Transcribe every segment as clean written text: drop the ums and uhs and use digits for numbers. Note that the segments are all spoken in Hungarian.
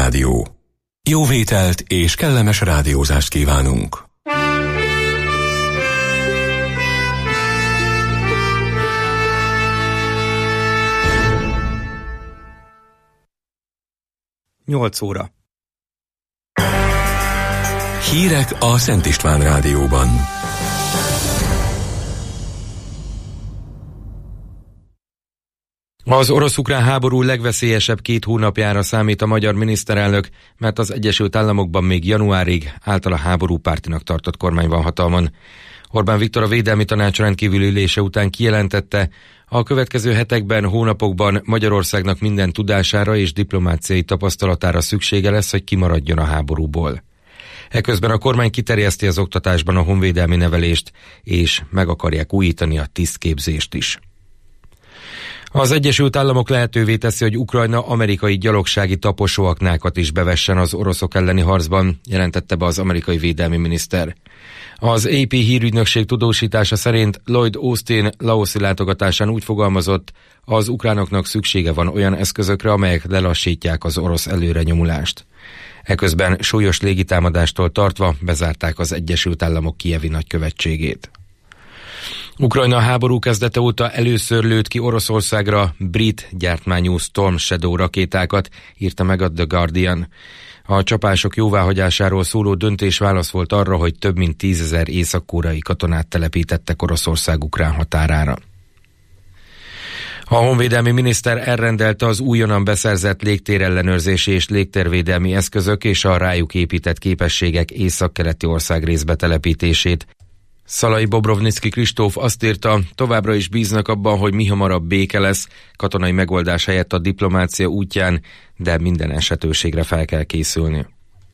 Rádió. Jó vételt és kellemes rádiózást kívánunk! Nyolc óra. Hírek a Szent István Rádióban. Az orosz-ukrán háború legveszélyesebb 2 hónapjára számít a magyar miniszterelnök, mert az Egyesült Államokban még januárig általa háborúpártinak tartott kormány van hatalmon. Orbán Viktor a Védelmi Tanács rendkívüli ülése után kijelentette, a következő hetekben, hónapokban Magyarországnak minden tudására és diplomáciai tapasztalatára szüksége lesz, hogy kimaradjon a háborúból. Eközben a kormány kiterjeszti az oktatásban a honvédelmi nevelést, és meg akarják újítani a tisztképzést is. Az Egyesült Államok lehetővé teszi, hogy Ukrajna amerikai gyalogsági taposóaknákat is bevessen az oroszok elleni harcban, jelentette be az amerikai védelmi miniszter. Az AP hírügynökség tudósítása szerint Lloyd Austin laoszi látogatásán úgy fogalmazott, az ukránoknak szüksége van olyan eszközökre, amelyek lelassítják az orosz előrenyomulást. Eközben súlyos légitámadástól tartva bezárták az Egyesült Államok kijevi nagykövetségét. Ukrajna háború kezdete óta először lőtt ki Oroszországra brit gyártmányú Storm Shadow rakétákat, írta meg a The Guardian. A csapások jóváhagyásáról szóló döntés válasz volt arra, hogy több mint 10 000 észak-koreai katonát telepítettek Oroszország ukrán határára. A honvédelmi miniszter elrendelte az újonnan beszerzett légtérellenőrzési és légtérvédelmi eszközök és a rájuk épített képességek északkeleti országrész betelepítését. Szalai Bobrovnicki Kristóf azt írta, továbbra is bíznak abban, hogy mihamarabb béke lesz, katonai megoldás helyett a diplomácia útján, de minden esetőségre fel kell készülni.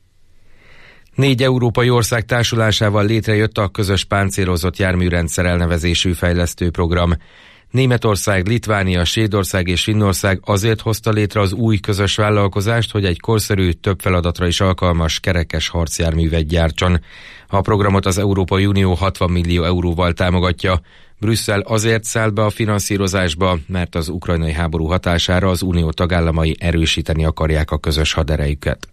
4 európai ország társulásával létrejött a közös páncélozott járműrendszer elnevezésű fejlesztőprogram. Németország, Litvánia, Svédország és Finnország azért hozta létre az új közös vállalkozást, hogy egy korszerű, több feladatra is alkalmas kerekes harcjárművet gyártson. A programot az Európai Unió 60 millió euróval támogatja. Brüsszel azért szállt be a finanszírozásba, mert az ukrajnai háború hatására az unió tagállamai erősíteni akarják a közös haderejüket.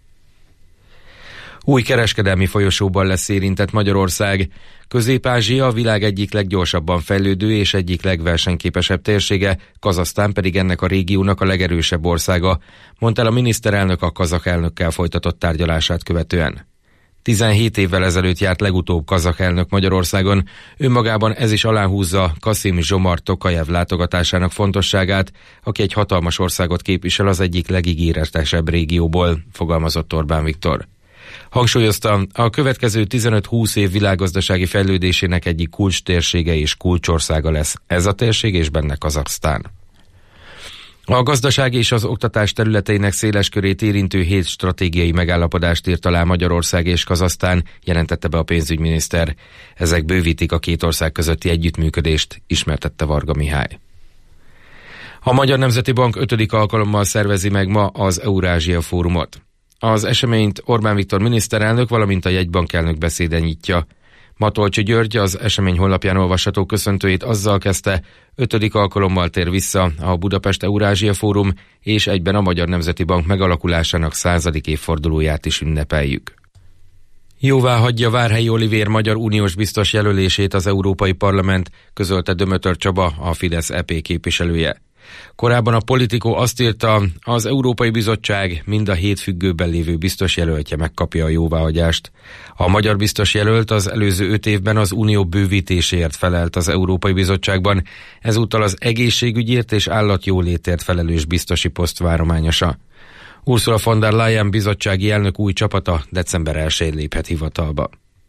Új kereskedelmi folyosóban lesz érintett Magyarország. Közép-Ázsia a világ egyik leggyorsabban fejlődő és egyik legversenyképesebb térsége, Kazahsztán pedig ennek a régiónak a legerősebb országa, mondta el a miniszterelnök a kazah elnökkel folytatott tárgyalását követően. 17 évvel ezelőtt járt legutóbb kazah elnök Magyarországon, önmagában ez is aláhúzza Kasim-Zsomart Tokajev látogatásának fontosságát, aki egy hatalmas országot képvisel az egyik legígéretesebb régióból, fogalmazott Orbán Viktor. Hangsúlyozta, a következő 15-20 év világgazdasági fejlődésének egyik kulcstérsége és kulcsországa lesz ez a térség, és benne Kazahsztán. A gazdaság és az oktatás területeinek széles körét érintő 7 stratégiai megállapodást írt alá Magyarország és Kazahsztán, jelentette be a pénzügyminiszter. Ezek bővítik a 2 ország közötti együttműködést, ismertette Varga Mihály. A Magyar Nemzeti Bank 5. alkalommal szervezi meg ma az Eurázsia Fórumot. Az eseményt Orbán Viktor miniszterelnök, valamint a jegybank elnök beszéde nyitja. Matolcsy György az esemény honlapján olvasható köszöntőjét azzal kezdte, 5. alkalommal tér vissza a Budapest Eurázsia Fórum, és egyben a Magyar Nemzeti Bank megalakulásának 100. évfordulóját is ünnepeljük. Jóváhagyja Várhelyi Olivér magyar uniós biztos jelölését az Európai Parlament, közölte Dömötör Csaba, a Fidesz EP képviselője. Korábban a Politico azt írta, az Európai Bizottság mind a 7 függőben lévő biztos jelöltje megkapja a jóváhagyást. A magyar biztos jelölt az előző 5 évben az unió bővítéséért felelt az Európai Bizottságban, ezúttal az egészségügyért és állatjólétért felelős biztosi poszt várományosa. Ursula von der Leyen bizottsági elnök új csapata december 1-én léphet hivatalba.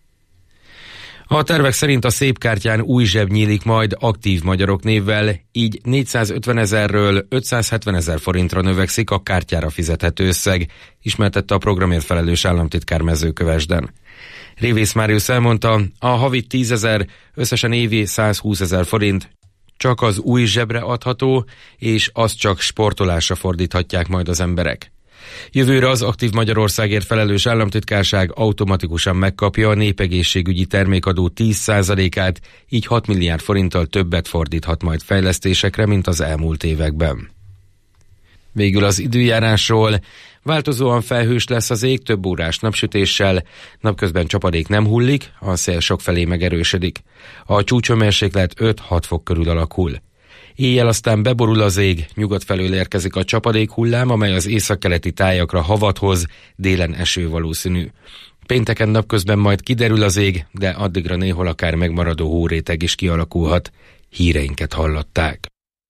A tervek szerint a szépkártyán új zseb nyílik majd aktív magyarok névvel, így 450 000-ről 570 000 forintra növekszik a kártyára fizethető összeg, ismertette a programért felelős államtitkár Mezőkövesden. Révész Máriusz elmondta, a havi 10 000, összesen évi 120 000 forint csak az új zsebre adható, és azt csak sportolásra fordíthatják majd az emberek. Jövőre az Aktív Magyarországért felelős államtitkárság automatikusan megkapja a népegészségügyi termékadó 10%-át, így 6 milliárd forinttal többet fordíthat majd fejlesztésekre, mint az elmúlt években. Végül az időjárásról. Változóan felhős lesz az ég, több órás napsütéssel, napközben csapadék nem hullik, a szél sokfelé megerősödik. A csúcshőmérséklet 5-6 fok körül alakul. Éjjel aztán beborul az ég, nyugat felől érkezik a csapadék hullám, amely az északkeleti tájakra havat hoz, délen eső valószínű. Pénteken napközben majd kiderül az ég, de addigra néhol akár megmaradó hóréteg is kialakulhat. Híreinket hallották.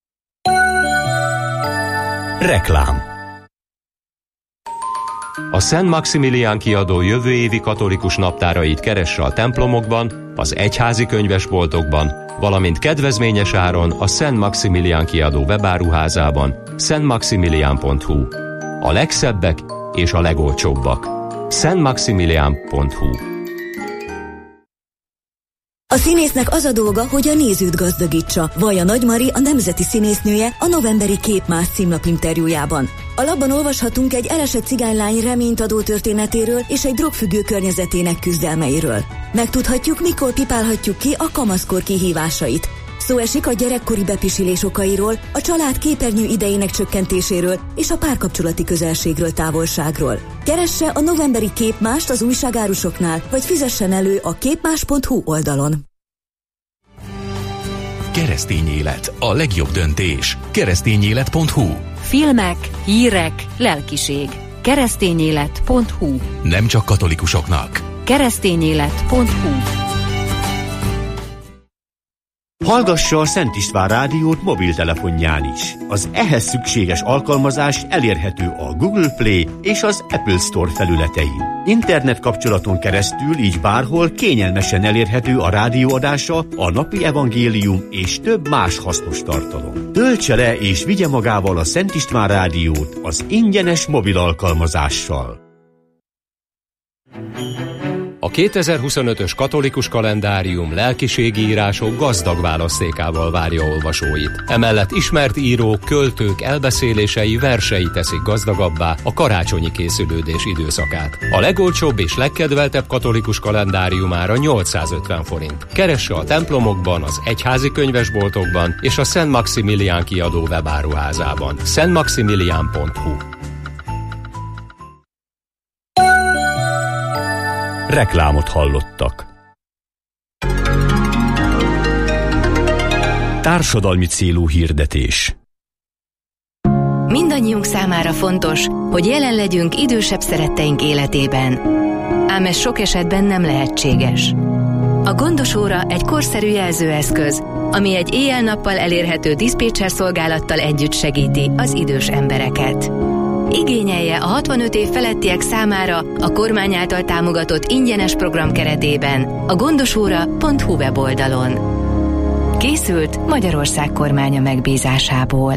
Reklám. A Szent Maximilián kiadó jövő évi katolikus naptárait keresse a templomokban, az egyházi könyvesboltokban, valamint kedvezményes áron a Szent Maximilián kiadó webáruházában, szentmaximilián.hu. A legszebbek és a legolcsóbbak. szentmaximilián.hu. A színésznek az a dolga, hogy a nézőt gazdagítsa. Vaja Nagy Mari, a nemzeti színésznője a novemberi Képmás címlapinterjújában. A labban olvashatunk egy elesett cigánylány reményt adó történetéről és egy drogfüggő környezetének küzdelmeiről. Megtudhatjuk, mikor pipálhatjuk ki a kamaszkor kihívásait. Szó esik a gyerekkori bepisilés okairól, a család képernyő idejének csökkentéséről és a párkapcsolati közelségről, távolságról. Keresse a novemberi Képmást az újságárusoknál, vagy fizessen elő a képmás.hu oldalon. Keresztény élet, a legjobb döntés. Keresztényélet.hu. Filmek, hírek, lelkiség. Keresztényélet.hu. Nem csak katolikusoknak. Keresztényélet.hu. Hallgassa a Szent István Rádiót mobiltelefonján is. Az ehhez szükséges alkalmazás elérhető a Google Play és az Apple Store felületein. Internet kapcsolaton keresztül így bárhol kényelmesen elérhető a rádióadása, a napi evangélium és több más hasznos tartalom. Töltse le és vigye magával a Szent István Rádiót az ingyenes mobil alkalmazással. A 2025-ös katolikus kalendárium lelkiségi írások gazdag választékával várja olvasóit. Emellett ismert írók, költők elbeszélései, versei teszik gazdagabbá a karácsonyi készülődés időszakát. A legolcsóbb és legkedveltebb katolikus kalendáriumára 850 forint. Keresse a templomokban, az egyházi könyvesboltokban és a Szent Maximilián kiadó webáruházában. szentmaximilián.hu. Reklámot hallottak. Társadalmi célú hirdetés. Mindannyiunk számára fontos, hogy jelen legyünk idősebb szeretteink életében. Ám ez sok esetben nem lehetséges. A Gondos óra egy korszerű jelzőeszköz, ami egy éjjel-nappal elérhető diszpécser szolgálattal együtt segíti az idős embereket. Igényelje a 65 év felettiek számára a kormány által támogatott ingyenes program keretében a gondosóra.hu weboldalon. Készült Magyarország kormánya megbízásából.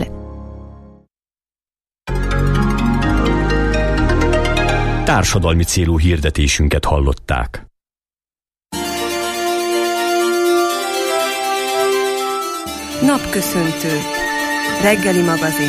Társadalmi célú hirdetésünket hallották. Napköszöntő. Reggeli magazin.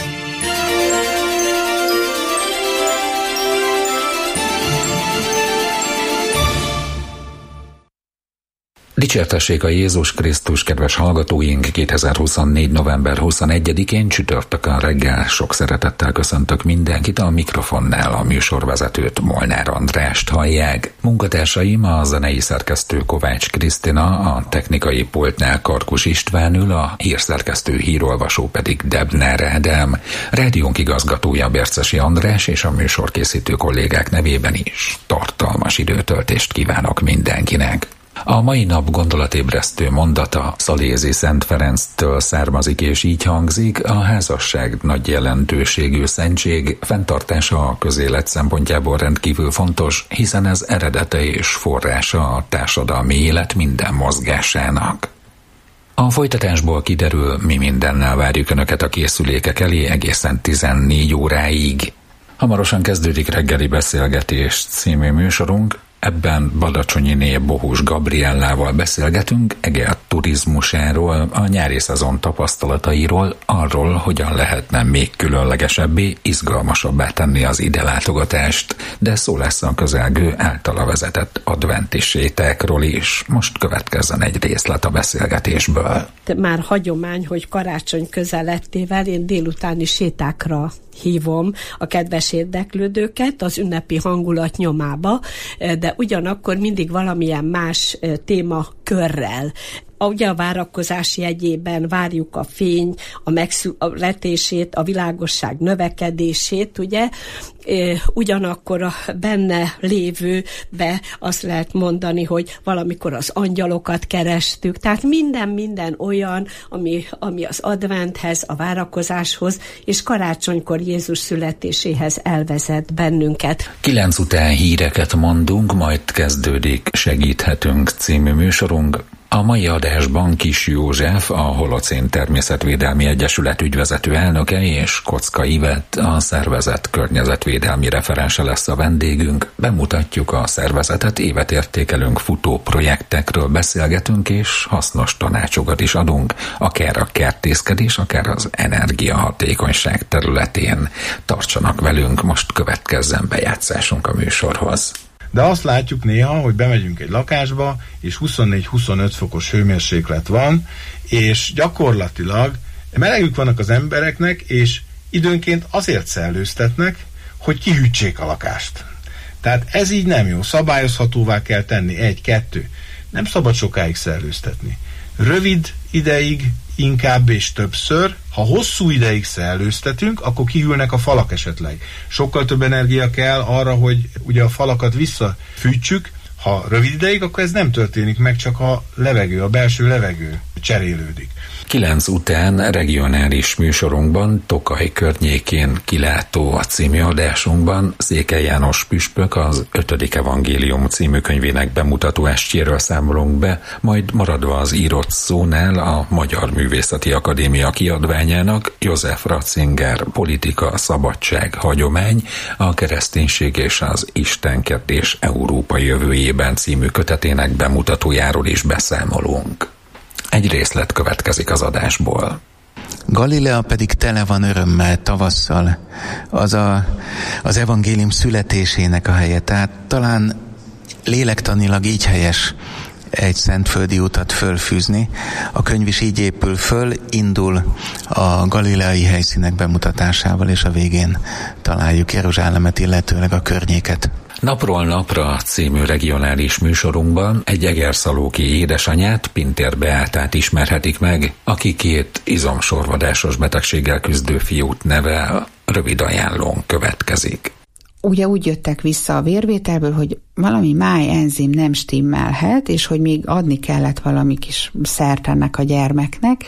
Dicsértessék a Jézus Krisztus, kedves hallgatóink! 2024. november 21-én csütörtökön reggel sok szeretettel köszöntök mindenkit, a mikrofonnál a műsorvezetőt, Molnár Andrást hallják. Munkatársaim a zenei szerkesztő Kovács Krisztina, a technikai pultnál Karkus István ül, a hírszerkesztő hírolvasó pedig Debner Ádám. Rádiónk igazgatója Bercesi András és a műsorkészítő kollégák nevében is tartalmas időtöltést kívánok mindenkinek. A mai nap gondolatébresztő mondata Szalézi Szent Ferenctől származik, és így hangzik: a házasság nagy jelentőségű szentség fenntartása a közélet szempontjából rendkívül fontos, hiszen ez eredete és forrása a társadalmi élet minden mozgásának. A folytatásból kiderül, mi mindennel várjuk Önöket a készülékek elé egészen 14 óráig. Hamarosan kezdődik Reggeli Beszélgetés című műsorunk, Ebben Badacsonyiné Bohus Gabriellával beszélgetünk Eger turizmusáról, a nyári szezon tapasztalatairól, arról, hogyan lehetne még különlegesebbé, izgalmasabbá tenni az ide látogatást, de szó lesz a közelgő általa vezetett adventi sétákról is. Most következzen egy részlet a beszélgetésből. Már hagyomány, hogy karácsony közelettével én délutáni sétákra hívom a kedves érdeklődőket az ünnepi hangulat nyomába, de ugyanakkor mindig valamilyen más témakörrel. Ugye a várakozás jegyében várjuk a fény, a megszületését, a világosság növekedését, ugye? Ugyanakkor a benne lévőbe azt lehet mondani, hogy valamikor az angyalokat kerestük, tehát minden olyan, ami az adventhez, a várakozáshoz és karácsonykor Jézus születéséhez elvezet bennünket. 9 után híreket mondunk, majd kezdődik Segíthetünk című műsorunk. A mai adásban Kis József, a Holocén Természetvédelmi Egyesület ügyvezető elnöke, és Kocka Ivett, a szervezet környezetvédelmi referense lesz a vendégünk. Bemutatjuk a szervezetet, évet értékelünk, futó projektekről beszélgetünk, és hasznos tanácsokat is adunk, akár a kertészkedés, akár az energiahatékonyság területén. Tartsanak velünk, most következzen bejátszásunk a műsorhoz. De azt látjuk néha, hogy bemegyünk egy lakásba, és 24-25 fokos hőmérséklet van, és gyakorlatilag melegük vannak az embereknek, és időnként azért szellőztetnek, hogy kihűtsék a lakást. Tehát ez így nem jó. Szabályozhatóvá kell tenni. 1-2. Nem szabad sokáig szellőztetni. Rövid ideig, inkább és többször. Ha hosszú ideig szellőztetünk, akkor kihűlnek a falak esetleg. Sokkal több energia kell arra, hogy ugye a falakat visszafűtsük. Ha rövid ideig, akkor ez nem történik meg, csak a levegő, a belső levegő cserélődik. 9 után regionális műsorunkban, Tokaj környékén kilátó a című adásunkban Székely János püspök az 5. evangélium című könyvének bemutató estjéről számolunk be, majd maradva az írott szónál a Magyar Művészeti Akadémia kiadványának József Ratzinger Politika, szabadság, hagyomány, a kereszténység és az istenkedés Európai jövőjében című kötetének bemutatójáról is beszámolunk. Egy részlet következik az adásból. Galilea pedig tele van örömmel tavasszal, az evangélium születésének a helye. Tehát talán lélektanilag így helyes egy szentföldi utat fölfűzni. A könyv is így épül föl, indul a galileai helyszínek bemutatásával, és a végén találjuk Jeruzsálemet, illetőleg a környéket. Napról napra című regionális műsorunkban egy egerszalóki édesanyát, Pintér Beátát ismerhetik meg, aki 2 izomsorvadásos betegséggel küzdő fiút nevel. Rövid ajánlón következik. Ugye úgy jöttek vissza a vérvételből, hogy valami májenzim nem stimmelhet, és hogy még adni kellett valami kis szert ennek a gyermeknek,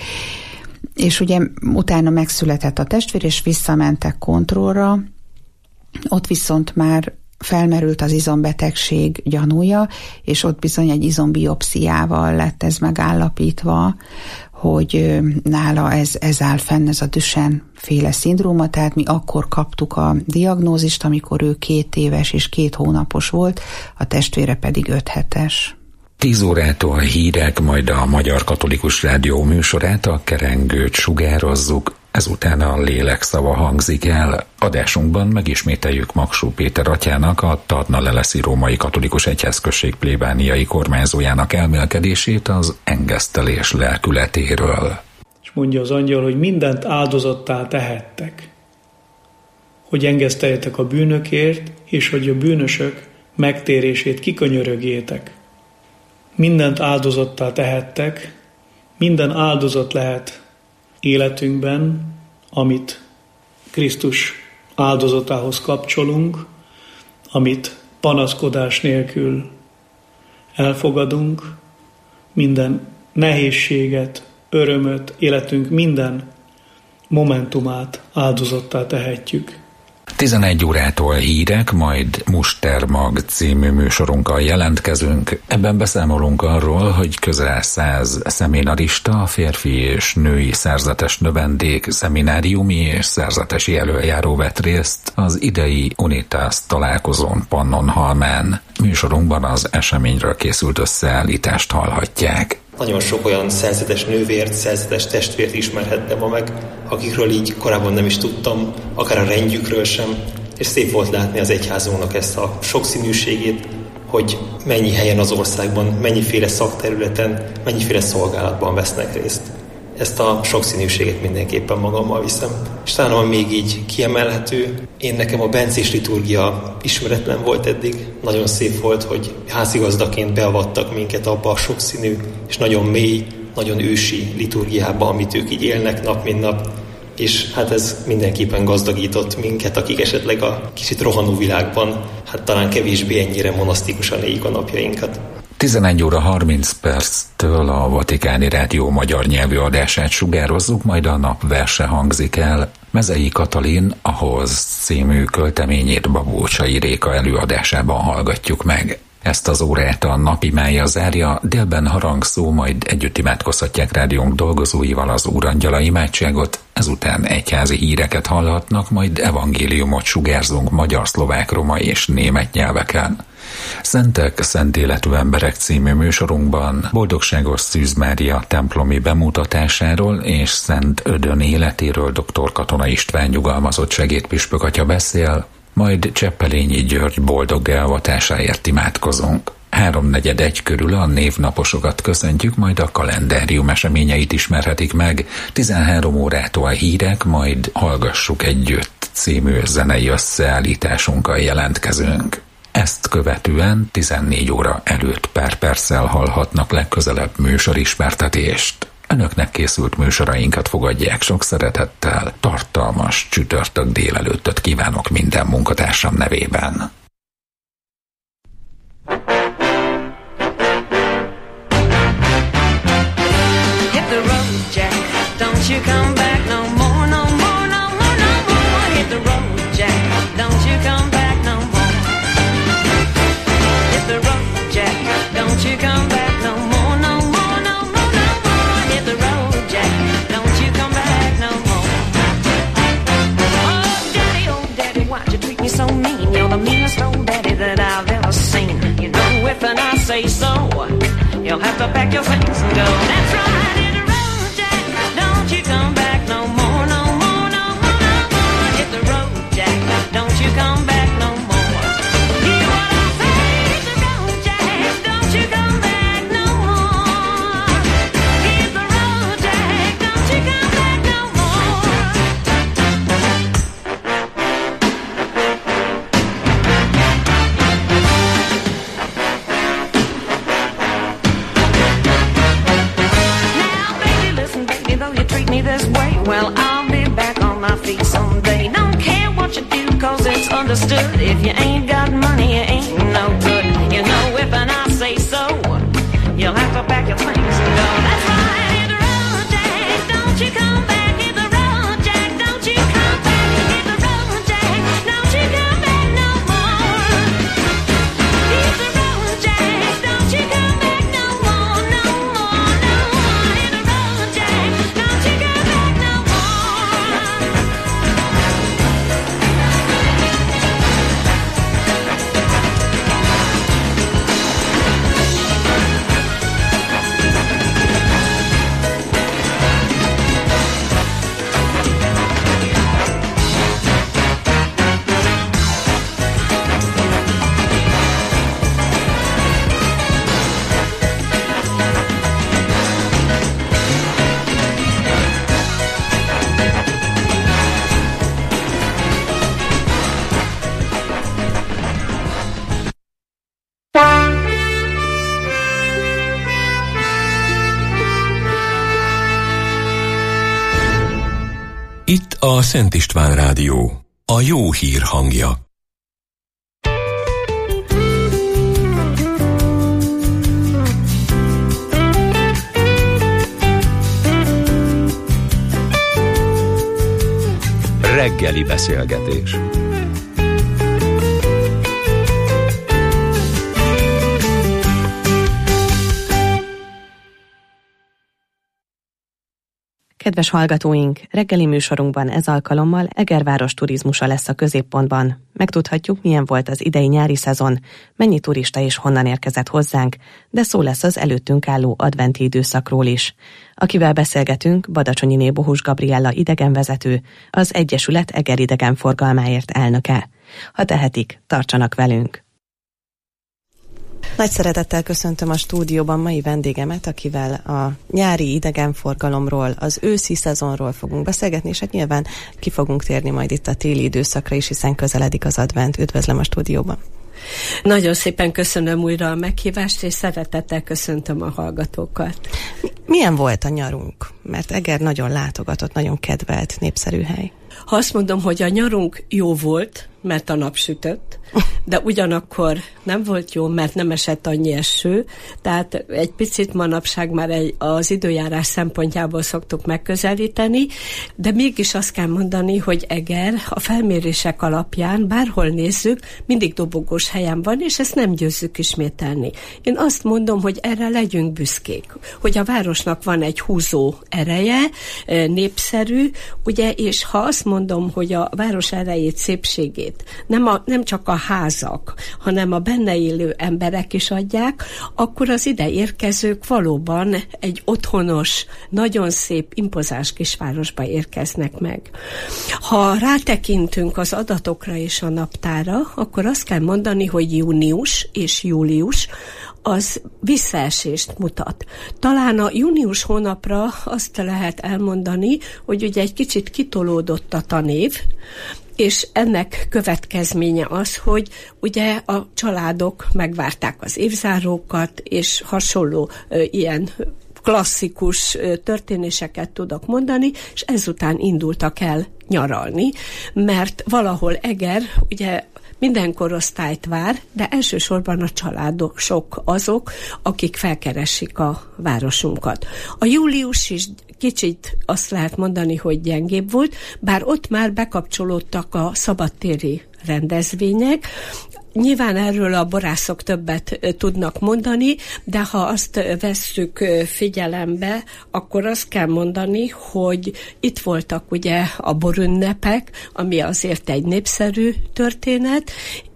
és ugye utána megszületett a testvér, és visszamentek kontrollra, ott viszont már felmerült az izombetegség gyanúja, és ott bizony egy izombiopsziával lett ez megállapítva, hogy nála ez áll fenn, ez a Duchenne-féle szindróma, tehát mi akkor kaptuk a diagnózist, amikor ő 2 éves és 2 hónapos volt, a testvére pedig 5 hetes. 10 órától hírek, majd a Magyar Katolikus Rádió műsorát, a Kerengőt sugározzuk, ezután a lélekszava hangzik el. Adásunkban megismételjük Maksó Péter atyának, a Tardna-Leleszi Római Katolikus Egyházközség plébániai kormányzójának elmélkedését az engesztelés lelkületéről. És mondja az angyal, hogy mindent áldozattá tehettek, hogy engeszteljetek a bűnökért, és hogy a bűnösök megtérését kikönyörögjétek. Mindent áldozattá tehettek, minden áldozat lehet életünkben, amit Krisztus áldozatához kapcsolunk, amit panaszkodás nélkül elfogadunk, minden nehézséget, örömöt, életünk minden momentumát áldozattá tehetjük. 11 órától hírek, majd Mustermag című műsorunkkal jelentkezünk. Ebben beszámolunk arról, hogy közel 100 szeminarista, férfi és női szerzetes növendék szemináriumi és szerzetesi előjáró vett részt az idei Unitas találkozón Pannonhalmán. Műsorunkban az eseményről készült összeállítást hallhatják. Nagyon sok olyan szerzetes nővért, szerzetes testvért ismerhettem ma meg, akikről így korábban nem is tudtam, akár a rendjükről sem, és szép volt látni az egyházunknak ezt a sokszínűségét, hogy mennyi helyen az országban, mennyiféle szakterületen, mennyiféle szolgálatban vesznek részt. Ezt a sokszínűséget mindenképpen magammal viszem. És talán ami még így kiemelhető, nekem a bencés liturgia ismeretlen volt eddig. Nagyon szép volt, hogy házigazdaként beavattak minket abba a sokszínű és nagyon mély, nagyon ősi liturgiába, amit ők így élnek nap mint nap. És hát ez mindenképpen gazdagított minket, akik esetleg a kicsit rohanó világban, hát talán kevésbé ennyire monasztikusan éljük a napjainkat. 11 óra 30 perctől a Vatikáni Rádió magyar nyelvű adását sugározzuk, majd a nap verse hangzik el. Mezei Katalin ahhoz című költeményét Babócsai Réka előadásában hallgatjuk meg. Ezt az órát a napimája zárja, délben harangszó, majd együtt imádkozhatják rádiónk dolgozóival az Úrangyala imádságot, ezután egyházi híreket hallhatnak, majd evangéliumot sugárzunk magyar, szlovák, roma és német nyelveken. Szentek, szent életű emberek című műsorunkban Boldogságos Szűz Mária templomi bemutatásáról és Szent Ödön életéről dr. Katona István nyugalmazott segédpüspök atya beszél, majd Cseppelényi György boldog elvatásáért imádkozunk. 3:41 körül a névnaposokat köszöntjük, majd a kalendárium eseményeit ismerhetik meg. 13 órától hírek, majd Hallgassuk együtt című zenei összeállításunkkal jelentkezünk. Ezt követően 14 óra előtt pár perccel hallhatnak legközelebb műsorismertetést. Önöknek készült műsorainkat fogadják sok szeretettel. Tartalmas csütörtök délelőttöt kívánok minden munkatársam nevében. Hit the road, Jack. Don't you come back no more, no more, no more, no more. Hit the road, Jack. Don't you come back no more. Hit the road, Jack. Don't you come back no more, no more, no more, no more. Hit the road, Jack. Don't you come back no more. Oh, daddy, why'd you treat me so mean? You're the meanest old daddy that I've ever seen. You know if and I say so, you'll have to pack your things and go. That's right, hit the road, Jack. Don't you come back no more, no more, no more, no more. Hit the road, Jack. Don't you come back no more. Hear what I say, hit the road, Jack. Don't you come back no more. Hit the road, Jack. Don't you come back no more. Now, baby, listen, baby, though you treat me this way, well, I'll be back on my feet someday. Don't care what you do, cause it's understood. If you ain't got money, you ain't no good. You know if and I say so, you'll have to pack your things and go. That's right, hit the road, Jack. Don't you come back, hit the road, Jack. Don't you come back, hit the road, Jack. Don't you come back no more. Hit the road, Jack. Don't you come back no more, no more, no more. Hit the road, Jack. Don't you come back no more. Itt a Szent István Rádió, a jó hír hangja. Reggeli beszélgetés. Kedves hallgatóink, reggeli műsorunkban ez alkalommal Egerváros turizmusa lesz a középpontban. Megtudhatjuk, milyen volt az idei nyári szezon, mennyi turista és honnan érkezett hozzánk, de szó lesz az előttünk álló adventi időszakról is. Akivel beszélgetünk, Badacsonyiné Bohus Gabriella idegenvezető, az Egyesület Eger idegenforgalmáért elnöke. Ha tehetik, tartsanak velünk! Nagy szeretettel köszöntöm a stúdióban mai vendégemet, akivel a nyári idegenforgalomról, az őszi szezonról fogunk beszélgetni, és hát nyilván ki fogunk térni majd itt a téli időszakra is, hiszen közeledik az advent. Üdvözlöm a stúdióban! Nagyon szépen köszönöm újra a meghívást, és szeretettel köszöntöm a hallgatókat. Milyen volt a nyarunk? Mert Eger nagyon látogatott, nagyon kedvelt, népszerű hely. Ha azt mondom, hogy a nyarunk jó volt, mert a nap sütött, de ugyanakkor nem volt jó, mert nem esett annyi eső, tehát egy picit manapság már az időjárás szempontjából szoktuk megközelíteni, de mégis azt kell mondani, hogy Eger a felmérések alapján bárhol nézzük, mindig dobogós helyen van, és ezt nem győzzük ismételni. Én azt mondom, hogy erre legyünk büszkék, hogy a városnak van egy húzó ereje, népszerű, ugye, és ha azt mondom, hogy a város erejét, szépségét nem csak a házak, hanem a benne élő emberek is adják, akkor az ide érkezők valóban egy otthonos, nagyon szép, impozáns kisvárosba érkeznek meg. Ha rátekintünk az adatokra és a naptára, akkor azt kell mondani, hogy június és július az visszaesést mutat. Talán a június hónapra azt lehet elmondani, hogy ugye egy kicsit kitolódott a tanév, és ennek következménye az, hogy ugye a családok megvárták az évzárókat, és hasonló ilyen klasszikus történéseket tudok mondani, és ezután indultak el nyaralni, mert valahol Eger ugye minden korosztályt vár, de elsősorban a családok sok azok, akik felkeresik a városunkat. A július is kicsit azt lehet mondani, hogy gyengébb volt, bár ott már bekapcsolódtak a szabadtéri rendezvények. Nyilván erről a borászok többet tudnak mondani, de ha azt vesszük figyelembe, akkor azt kell mondani, hogy itt voltak ugye a borünnepek, ami azért egy népszerű történet,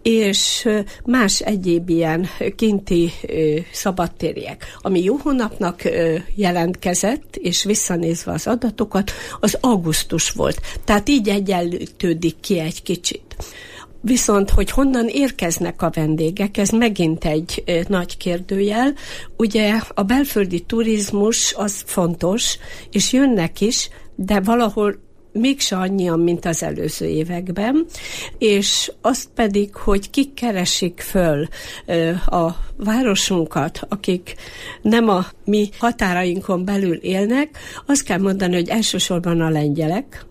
és más egyéb ilyen kinti szabadtériek. Ami jó hónapnak jelentkezett, és visszanézve az adatokat, az augusztus volt. Tehát így egyenlítődik ki egy kicsit. Viszont, hogy honnan érkeznek a vendégek, ez megint egy nagy kérdőjel. Ugye a belföldi turizmus az fontos, és jönnek is, de valahol mégse annyian, mint az előző években, és azt pedig, hogy kik keresik föl a városunkat, akik nem a mi határainkon belül élnek, azt kell mondani, hogy elsősorban a lengyelek,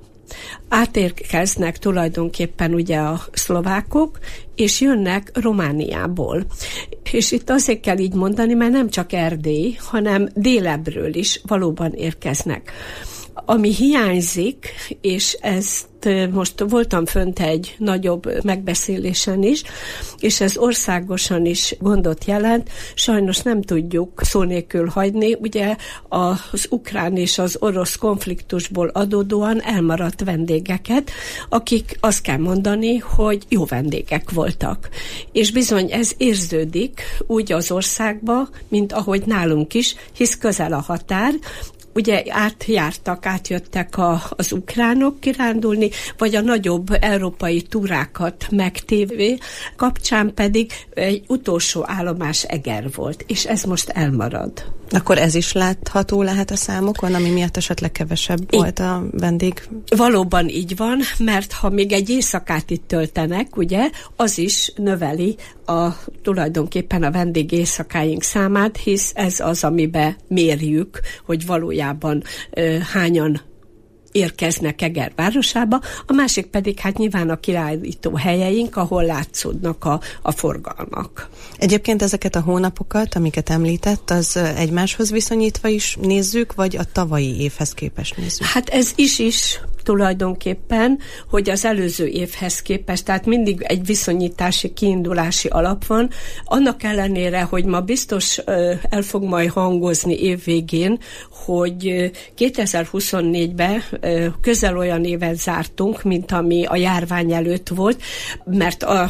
átérkeznek tulajdonképpen ugye a szlovákok, és jönnek Romániából. És itt azért kell így mondani, mert nem csak Erdély, hanem délebbről is valóban érkeznek. Ami hiányzik, és ezt most voltam fönt egy nagyobb megbeszélésen is, és ez országosan is gondot jelent, sajnos nem tudjuk szó nélkül hagyni, ugye az ukrán és az orosz konfliktusból adódóan elmaradt vendégeket, akik azt kell mondani, hogy jó vendégek voltak. És bizony ez érződik úgy az országba, mint ahogy nálunk is, hisz közel a határ, ugye átjöttek az ukránok kirándulni, vagy a nagyobb európai túrákat megtévé, kapcsán pedig egy utolsó állomás Eger volt, és ez most elmarad. Akkor ez is látható lehet a számokon, ami miatt esetleg kevesebb volt a vendég? Valóban így van, mert ha még egy éjszakát itt töltenek, ugye, az is növeli tulajdonképpen a vendég éjszakáink számát, hisz ez az, amiben mérjük, hogy valójában hányan érkeznek Eger városába, a másik pedig hát nyilván a királyító helyeink, ahol látszódnak a forgalmak. Egyébként ezeket a hónapokat, amiket említett, az egymáshoz viszonyítva is nézzük, vagy a tavalyi évhez képest nézzük? Hát ez is, tulajdonképpen, hogy az előző évhez képest, tehát mindig egy viszonyítási, kiindulási alap van, annak ellenére, hogy ma biztos el fog majd hangozni évvégén, hogy 2024-ben közel olyan évet zártunk, mint ami a járvány előtt volt, mert a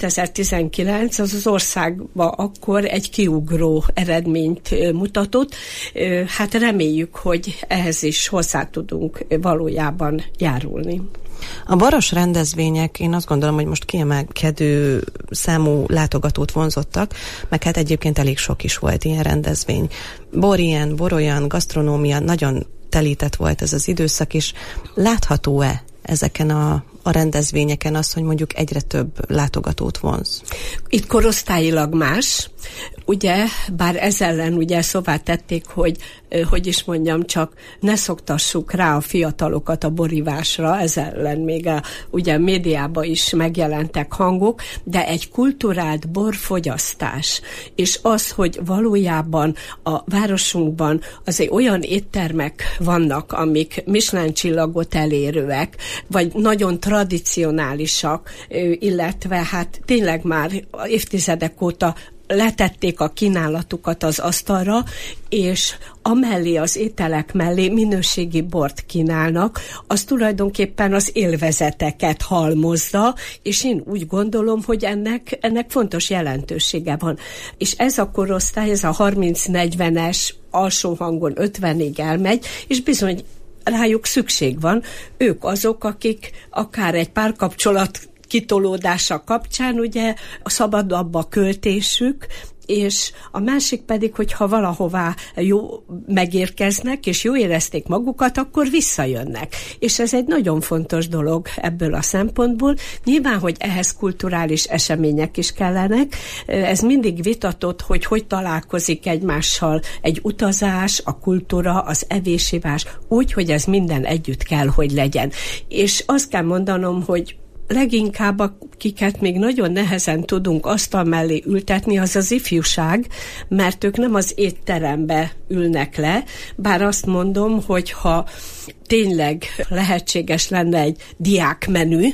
2019 az országban akkor egy kiugró eredményt mutatott. Hát reméljük, hogy ehhez is hozzá tudunk valójában járulni. A baros rendezvények, én azt gondolom, hogy most kiemelkedő számú látogatót vonzottak, meg hát egyébként elég sok is volt ilyen rendezvény. Bor ilyen, bor olyan, gasztronómia, nagyon telített volt ez az időszak, és látható-e ezeken a rendezvényeken az, hogy mondjuk egyre több látogatót vonz? Itt korosztályilag más. Ugye, bár ez ellen ugye szóvá tették, hogy is mondjam, csak ne szoktassuk rá a fiatalokat a borívásra, ez ellen még ugye a médiában is megjelentek hangok, de egy kulturált borfogyasztás, és az, hogy valójában a városunkban azért olyan éttermek vannak, amik Michelin csillagot elérőek, vagy nagyon tradicionálisak, illetve hát tényleg már évtizedek óta letették a kínálatukat az asztalra, és amellé az ételek mellé minőségi bort kínálnak, az tulajdonképpen az élvezeteket halmozza, és én úgy gondolom, hogy ennek fontos jelentősége van. És ez a korosztály, ez a 30-40-es alsó hangon 50-ig elmegy, és bizony rájuk szükség van. Ők azok, akik akár egy párkapcsolat kitolódása kapcsán ugye a szabadabb a költésük, és a másik pedig, hogyha valahová jó megérkeznek, és jó érezték magukat, akkor visszajönnek. És ez egy nagyon fontos dolog ebből a szempontból. Nyilván, hogy ehhez kulturális események is kellenek. Ez mindig vitatott, hogy találkozik egymással egy utazás, a kultúra, az evésivás, úgy, hogy ez minden együtt kell, hogy legyen. És azt kell mondanom, hogy leginkább akiket még nagyon nehezen tudunk asztal mellé ültetni, az az ifjúság, mert ők nem az étterembe ülnek le, bár azt mondom, hogy ha tényleg lehetséges lenne egy diákmenü,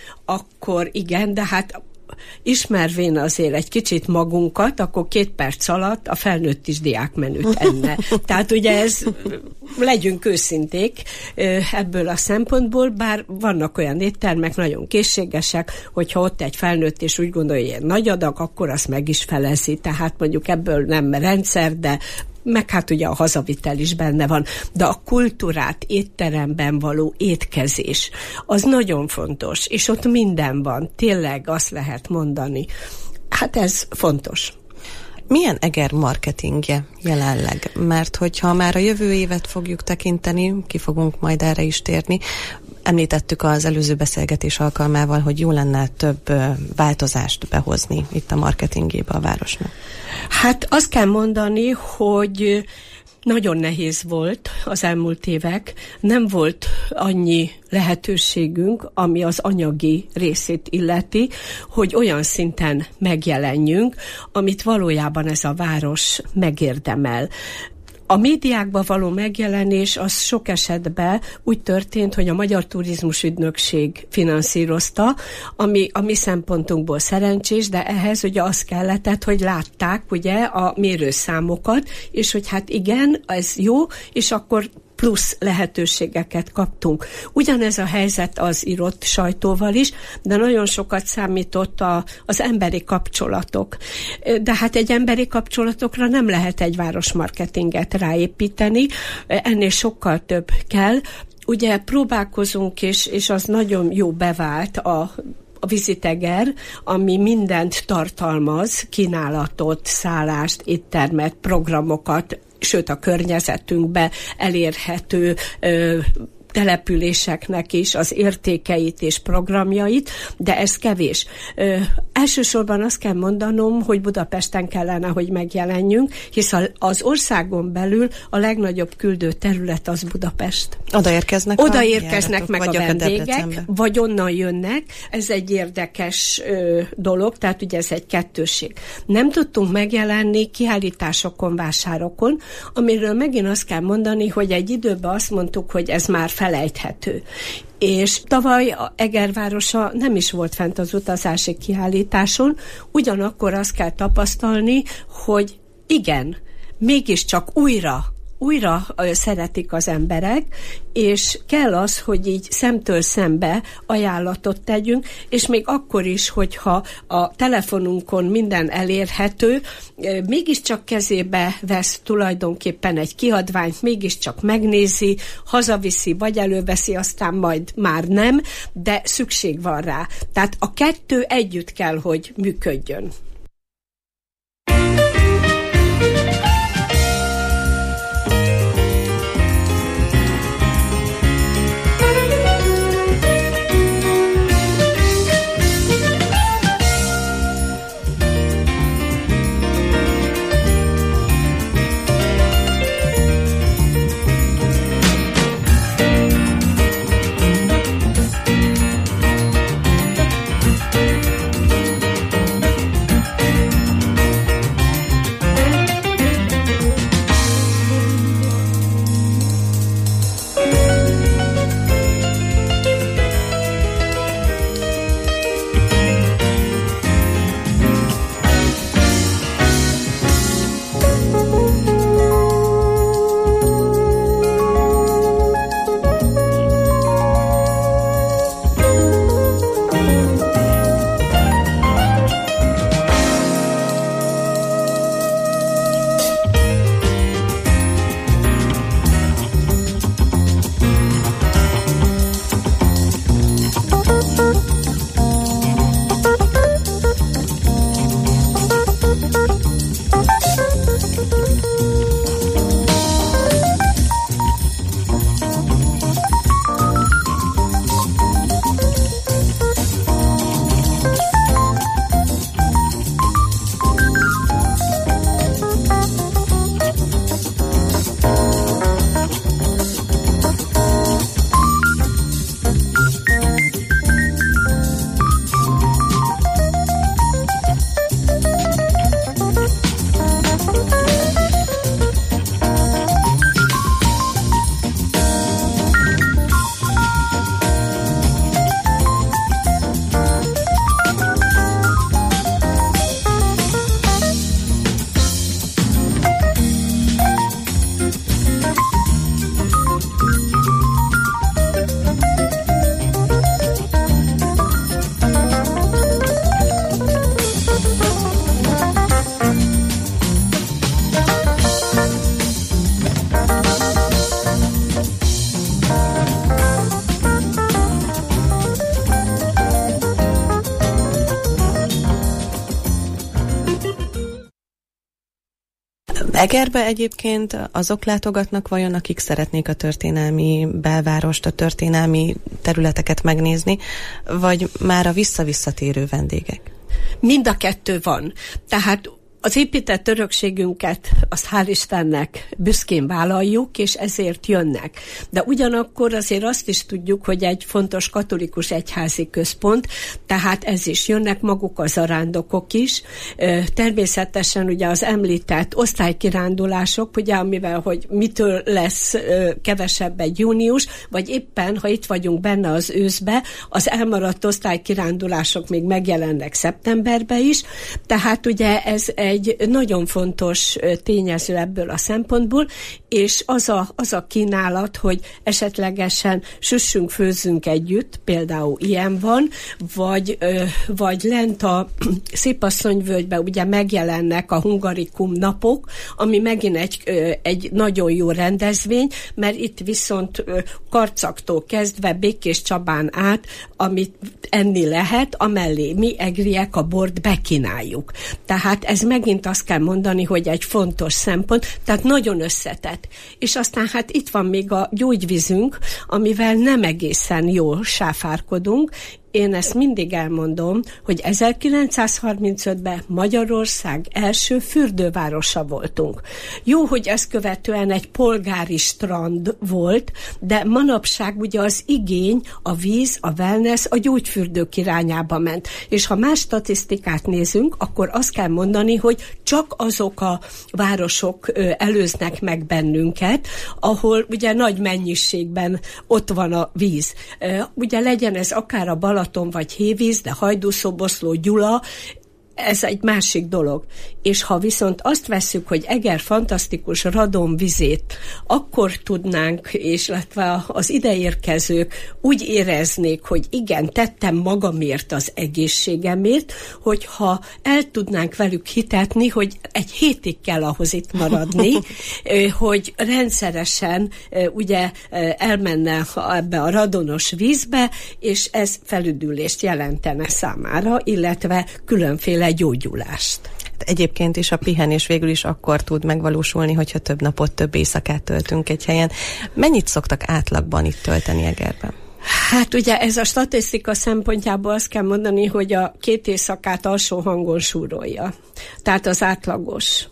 akkor igen, de hát ismervén azért egy kicsit magunkat, akkor 2 perc alatt a felnőtt is diákmenüt enne. Tehát ugye ez, legyünk őszinték ebből a szempontból, bár vannak olyan éttermek, nagyon készségesek, hogyha ott egy felnőtt és úgy gondolja, hogy ilyen nagy adag, akkor azt meg is felezi. Tehát mondjuk ebből nem rendszer, de meg hát ugye a hazavitel is benne van, de a kultúrát étteremben való étkezés, az nagyon fontos, és ott minden van, tényleg azt lehet mondani. Hát ez fontos. Milyen Eger marketingje jelenleg? Mert hogyha már a jövő évet fogjuk tekinteni, ki fogunk majd erre is térni, említettük az előző beszélgetés alkalmával, hogy jó lenne több változást behozni itt a marketingébe a városnak. Hát azt kell mondani, hogy nagyon nehéz volt az elmúlt évek, nem volt annyi lehetőségünk, ami az anyagi részét illeti, hogy olyan szinten megjelenjünk, amit valójában ez a város megérdemel. A médiákban való megjelenés az sok esetben úgy történt, hogy a Magyar Turizmus Ügynökség finanszírozta, ami a mi szempontunkból szerencsés, de ehhez ugye az kellett, hogy látták ugye a mérőszámokat, és hogy hát igen, ez jó, és akkor plusz lehetőségeket kaptunk. Ugyanez a helyzet az írott sajtóval is, de nagyon sokat számított az emberi kapcsolatok. De hát egy emberi kapcsolatokra nem lehet egy városmarketinget ráépíteni, ennél sokkal több kell. Ugye próbálkozunk, és az nagyon jó bevált a Viziteger, ami mindent tartalmaz, kínálatot, szállást, éttermet, programokat, sőt a környezetünkbe elérhető településeknek is az értékeit és programjait, de ez kevés. Elsősorban azt kell mondanom, hogy Budapesten kellene, hogy megjelenjünk, hisz az országon belül a legnagyobb küldő terület az Budapest. Oda érkeznek meg a vendégek, vagy onnan jönnek. Ez egy érdekes dolog, tehát ugye ez egy kettősség. Nem tudtunk megjelenni kiállításokon, vásárokon, amiről megint azt kell mondani, hogy egy időben azt mondtuk, hogy ez már felejthető. És tavaly a Egervárosa nem is volt fent az utazási kiállításon, ugyanakkor azt kell tapasztalni, hogy igen, mégiscsak újra szeretik az emberek, és kell az, hogy így szemtől szembe ajánlatot tegyünk, és még akkor is, hogyha a telefonunkon minden elérhető, mégiscsak kezébe vesz tulajdonképpen egy kiadványt, mégiscsak megnézi, hazaviszi, vagy előveszi, aztán majd már nem, de szükség van rá. Tehát a kettő együtt kell, hogy működjön. Egerbe egyébként azok látogatnak vajon, akik szeretnék a történelmi belvárost, a történelmi területeket megnézni, vagy már a visszavisszatérő vendégek? Mind a kettő van. Tehát az épített örökségünket, azt hál' Istennek büszkén vállaljuk, és ezért jönnek. De ugyanakkor azért azt is tudjuk, hogy egy fontos katolikus egyházi központ, tehát ez is jönnek maguk a zarándokok is. Természetesen ugye az említett osztálykirándulások, ugye amivel, hogy mitől lesz kevesebb egy június, vagy éppen, ha itt vagyunk benne az őszbe, az elmaradt osztálykirándulások még megjelennek szeptemberben is, tehát ugye ez egy nagyon fontos tényező ebből a szempontból, és az a kínálat, hogy esetlegesen süssünk, főzzünk együtt, például ilyen van, vagy lent a Szépasszonyvölgyben ugye megjelennek a Hungarikum napok, ami megint egy nagyon jó rendezvény, mert itt viszont Karcaktól kezdve Békés Csabán át, amit enni lehet, amellé mi egriek a bort bekínáljuk. Tehát ez megint azt kell mondani, hogy egy fontos szempont, tehát nagyon összetett. És aztán hát itt van még a gyógyvízünk, amivel nem egészen jól sáfárkodunk, én ezt mindig elmondom, hogy 1935-ben Magyarország első fürdővárosa voltunk. Jó, hogy ezt követően egy polgári strand volt, de manapság ugye az igény, a víz, a wellness, a gyógyfürdők irányába ment. És ha más statisztikát nézünk, akkor azt kell mondani, hogy csak azok a városok előznek meg bennünket, ahol ugye nagy mennyiségben ott van a víz. Ugye legyen ez akár a Balaton vagy Hévíz, de Hajdúszoboszló, Gyula, ez egy másik dolog. És ha viszont azt vesszük, hogy Eger fantasztikus radonvizét akkor tudnánk, és illetve az ideérkezők úgy éreznék, hogy igen, tettem magamért, az egészségemért, hogyha el tudnánk velük hitetni, hogy egy hétig kell ahhoz itt maradni, hogy rendszeresen ugye elmenne ebbe a radonos vízbe, és ez felüdülést jelentene számára, illetve különféle gyógyulást. Egyébként is a pihenés végül is akkor tud megvalósulni, hogyha több napot, több éjszakát töltünk egy helyen. Mennyit szoktak átlagban itt tölteni Egerben? Hát ugye ez a statisztika szempontjából azt kell mondani, hogy a 2 éjszakát alsó hangon súrolja. Tehát az átlagos.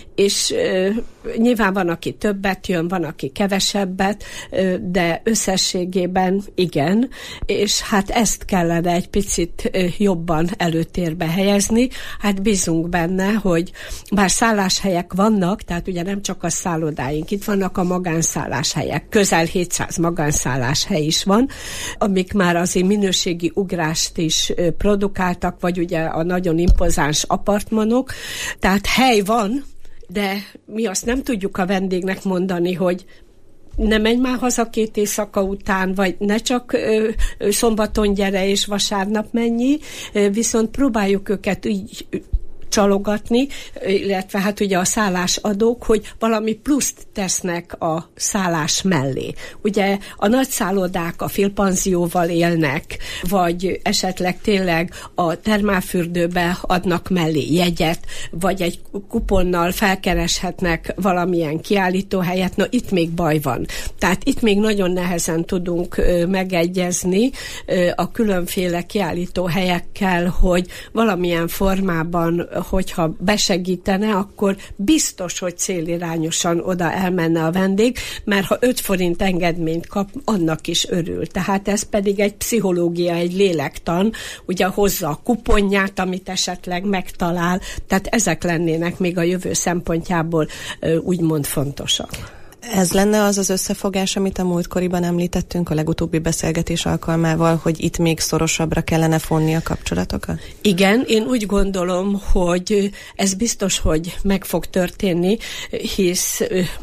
És nyilván van, aki többet jön, van, aki kevesebbet, de összességében igen, és hát ezt kellene egy picit jobban előtérbe helyezni. Hát bízunk benne, hogy bár szálláshelyek vannak, tehát ugye nem csak a szállodáink, itt vannak a magánszálláshelyek, közel 700 magánszálláshely is van, amik már azért minőségi ugrást is produkáltak, vagy ugye a nagyon impozáns apartmanok, tehát hely van, de mi azt nem tudjuk a vendégnek mondani, hogy ne menj már haza 2 éjszaka után, vagy ne csak szombaton gyere és vasárnap mennyi, viszont próbáljuk őket így csalogatni, illetve hát ugye a szállásadók, hogy valami pluszt tesznek a szállás mellé. Ugye a nagy szállodák a félpanzióval élnek, vagy esetleg tényleg a termálfürdőbe adnak mellé jegyet, vagy egy kuponnal felkereshetnek valamilyen kiállítóhelyet. Na, itt még baj van. Tehát itt még nagyon nehezen tudunk megegyezni a különféle kiállítóhelyekkel, hogy valamilyen formában, hogyha besegítene, akkor biztos, hogy célirányosan oda elmenne a vendég, mert ha 5 forint engedményt kap, annak is örül. Tehát ez pedig egy pszichológia, egy lélektan, ugye hozza a kuponját, amit esetleg megtalál, tehát ezek lennének még a jövő szempontjából úgymond fontosak. Ez lenne az az összefogás, amit a múltkoriban említettünk a legutóbbi beszélgetés alkalmával, hogy itt még szorosabbra kellene fonni a kapcsolatokat? Igen, én úgy gondolom, hogy ez biztos, hogy meg fog történni, hisz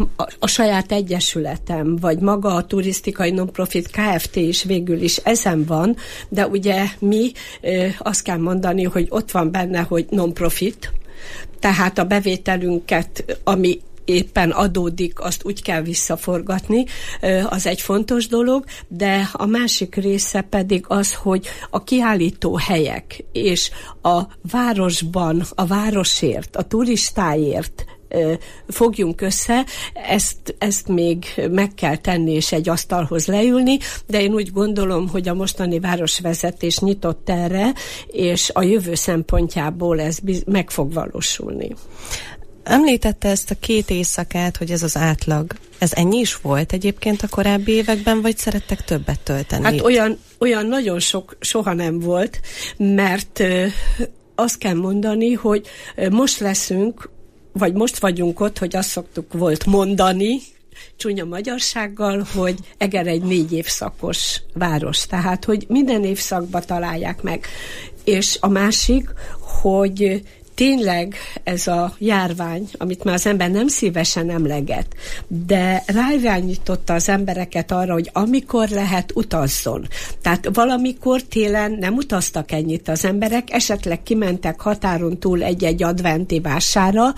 a saját egyesületem, vagy maga a turisztikai non-profit Kft. Is végül is ezen van, de ugye mi azt kell mondani, hogy ott van benne, hogy non-profit, tehát a bevételünket, ami éppen adódik, azt úgy kell visszaforgatni, az egy fontos dolog, de a másik része pedig az, hogy a kiállító helyek és a városban, a városért, a turistáért fogjunk össze, ezt még meg kell tenni és egy asztalhoz leülni, de én úgy gondolom, hogy a mostani városvezetés nyitott erre, és a jövő szempontjából ez meg fog valósulni. Említette ezt a 2 éjszakát, hogy ez az átlag. Ez ennyi is volt egyébként a korábbi években, vagy szerettek többet tölteni? Hát olyan nagyon sok soha nem volt, mert azt kell mondani, hogy most leszünk, vagy most vagyunk ott, hogy azt szoktuk volt mondani, csúnya magyarsággal, hogy Eger egy 4 évszakos város. Tehát, hogy minden évszakba találják meg. És a másik, hogy tényleg ez a járvány, amit már az ember nem szívesen emleget, de ráirányította az embereket arra, hogy amikor lehet, utazzon. Tehát valamikor télen nem utaztak ennyit az emberek, esetleg kimentek határon túl egy-egy adventi vásárra,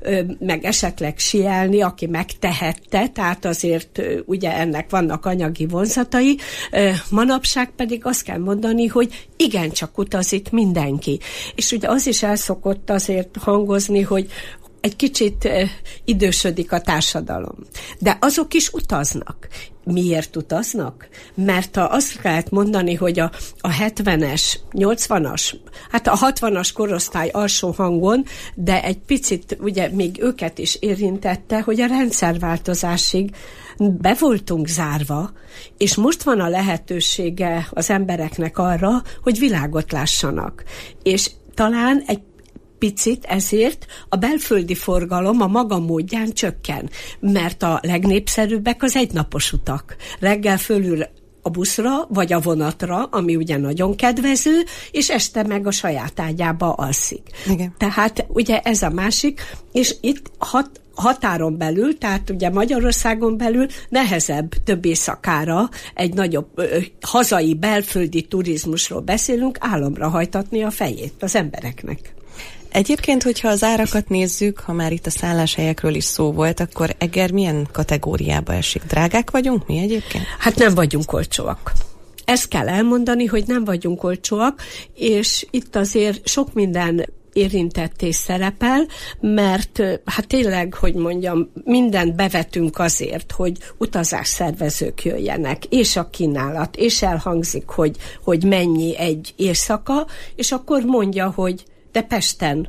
meg esetleg síelni, aki megtehette, tehát azért ugye ennek vannak anyagi vonzatai. Manapság pedig azt kell mondani, hogy igencsak utazik mindenki. És ugye az is elszokott azért hangozni, hogy egy kicsit idősödik a társadalom. De azok is utaznak. Miért utaznak? Mert azt lehet mondani, hogy a 70-es, 80-as, hát a 60-as korosztály alsó hangon, de egy picit ugye még őket is érintette, hogy a rendszerváltozásig be voltunk zárva, és most van a lehetősége az embereknek arra, hogy világot lássanak. És talán egy picit ezért a belföldi forgalom a maga módján csökken, mert a legnépszerűbbek az egynapos utak. Reggel fölül a buszra, vagy a vonatra, ami ugye nagyon kedvező, és este meg a saját ágyába alszik. Igen. Tehát ugye ez a másik, és itt határon belül, tehát ugye Magyarországon belül nehezebb több éjszakára egy nagyobb hazai belföldi turizmusról beszélünk, álomra hajtatni a fejét az embereknek. Egyébként, hogyha az árakat nézzük, ha már itt a szálláshelyekről is szó volt, akkor Eger milyen kategóriába esik? Drágák vagyunk mi egyébként? Hát nem vagyunk olcsóak. Ezt kell elmondani, hogy nem vagyunk olcsóak, és itt azért sok minden érintett és szerepel, mert hát tényleg, hogy mondjam, mindent bevetünk azért, hogy utazásszervezők jöjjenek, és a kínálat, és elhangzik, hogy mennyi egy éjszaka, és akkor mondja, hogy de Pesten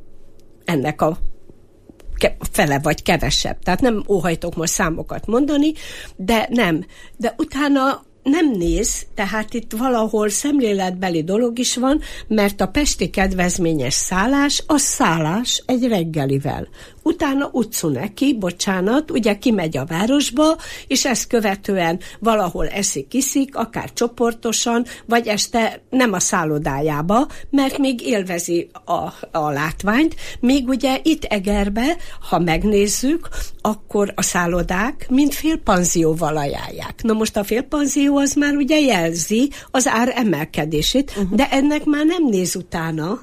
ennek a fele vagy kevesebb. Tehát nem óhajtok most számokat mondani, de nem. De utána nem néz, tehát itt valahol szemléletbeli dolog is van, mert a pesti kedvezményes szállás, az szállás egy reggelivel. Utána utcu neki, bocsánat, ugye kimegy a városba, és ezt követően valahol eszik-iszik, akár csoportosan, vagy este nem a szállodájába, mert még élvezi a látványt. Még ugye itt Egerbe, ha megnézzük, akkor a szállodák mind félpanzióval ajánlják. Na most a félpanzió az már ugye jelzi az ár emelkedését, de ennek már nem néz utána,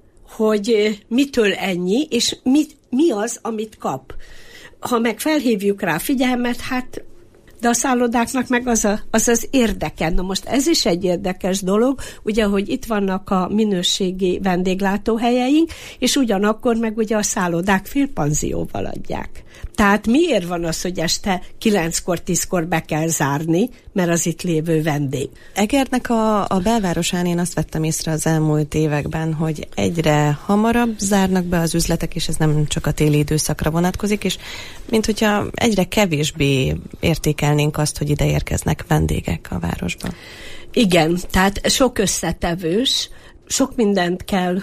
hogy mitől ennyi, és mi az, amit kap. Ha meg felhívjuk rá figyelmet, hát de a szállodáknak meg az érdeke. Na most ez is egy érdekes dolog, ugye, hogy itt vannak a minőségi vendéglátóhelyeink, és ugyanakkor meg ugye a szállodák félpanzióval adják. Tehát miért van az, hogy este 9-kor, 10-kor be kell zárni, mert az itt lévő vendég? Egernek a belvárosán én azt vettem észre az elmúlt években, hogy egyre hamarabb zárnak be az üzletek, és ez nem csak a téli időszakra vonatkozik, és mint hogyha egyre kevésbé értékelnénk azt, hogy ide érkeznek vendégek a városba. Igen, tehát sok összetevős, sok mindent kell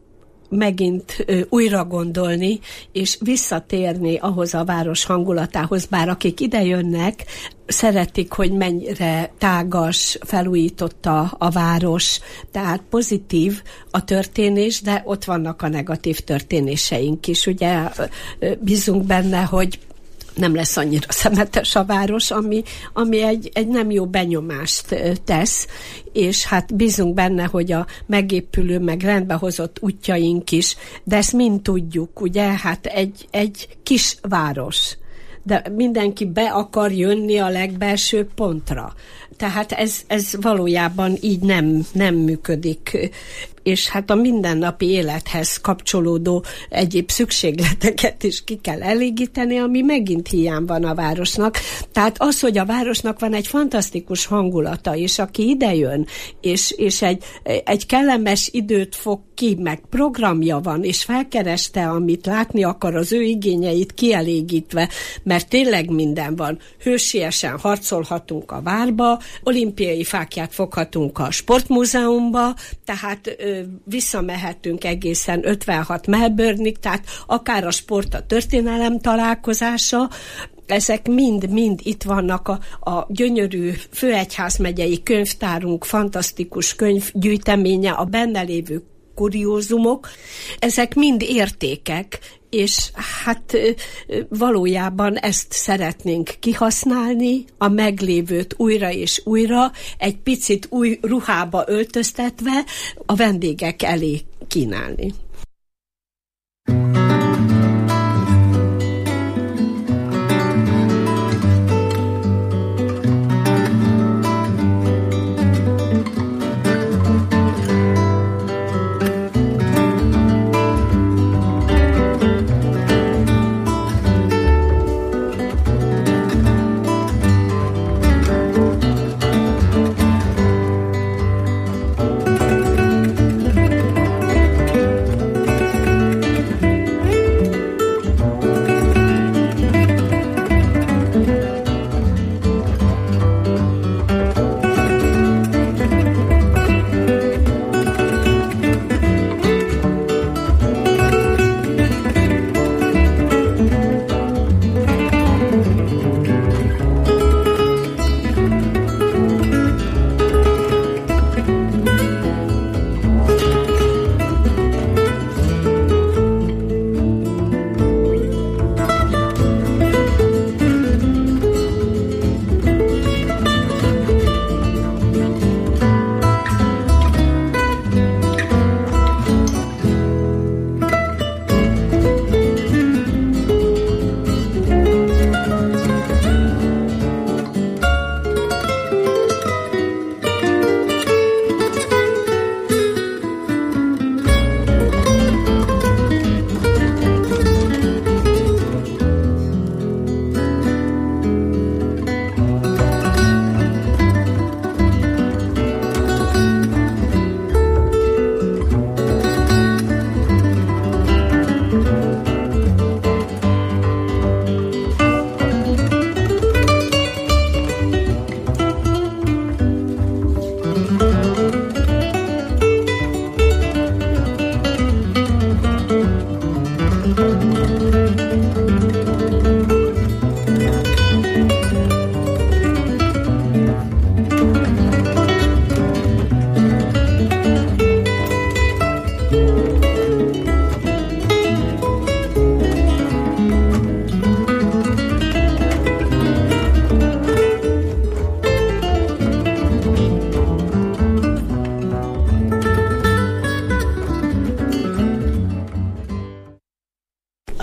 megint újra gondolni, és visszatérni ahhoz a város hangulatához, bár akik ide jönnek, szeretik, hogy mennyire tágas, felújította a város, tehát pozitív a történés, de ott vannak a negatív történéseink is. Ugye bízunk benne, hogy nem lesz annyira szemetes a város, ami egy nem jó benyomást tesz, és hát bízunk benne, hogy a megépülő, meg rendbehozott útjaink is, de ezt mind tudjuk, ugye, hát egy kis város, de mindenki be akar jönni a legbelső pontra. Tehát ez valójában így nem működik. És hát a mindennapi élethez kapcsolódó egyéb szükségleteket is ki kell elégíteni, ami megint hiány van a városnak. Tehát az, hogy a városnak van egy fantasztikus hangulata, és aki idejön, és egy kellemes időt fog ki, meg programja van, és felkereste, amit látni akar, az ő igényeit kielégítve, mert tényleg minden van. Hősiesen harcolhatunk a várba, olimpiai fáklyát foghatunk a sportmúzeumba, tehát visszamehetünk egészen 56 Melbourne-ig, tehát akár a sport, a történelem találkozása, ezek mind itt vannak a gyönyörű főegyházmegyei könyvtárunk, fantasztikus könyvgyűjteménye, a benne lévő kuriózumok, ezek mind értékek, és hát valójában ezt szeretnénk kihasználni, a meglévőt újra és újra, egy picit új ruhába öltöztetve a vendégek elé kínálni.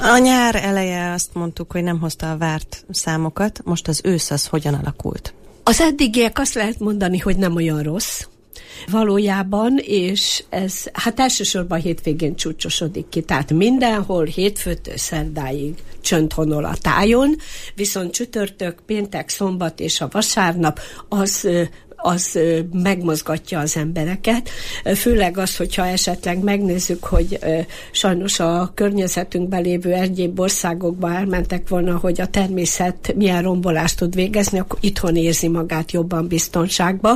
A nyár eleje azt mondtuk, hogy nem hozta a várt számokat, most az ősz az hogyan alakult? Az eddigiek azt lehet mondani, hogy nem olyan rossz valójában, és ez hát elsősorban hétvégén csúcsosodik ki, tehát mindenhol hétfőtől szerdáig csönd honol a tájon, viszont csütörtök, péntek, szombat és a vasárnap az megmozgatja az embereket, főleg az, hogyha esetleg megnézzük, hogy sajnos a környezetünkben lévő egyéb országokba elmentek volna, hogy a természet milyen rombolást tud végezni, akkor itthon érzi magát jobban biztonságba.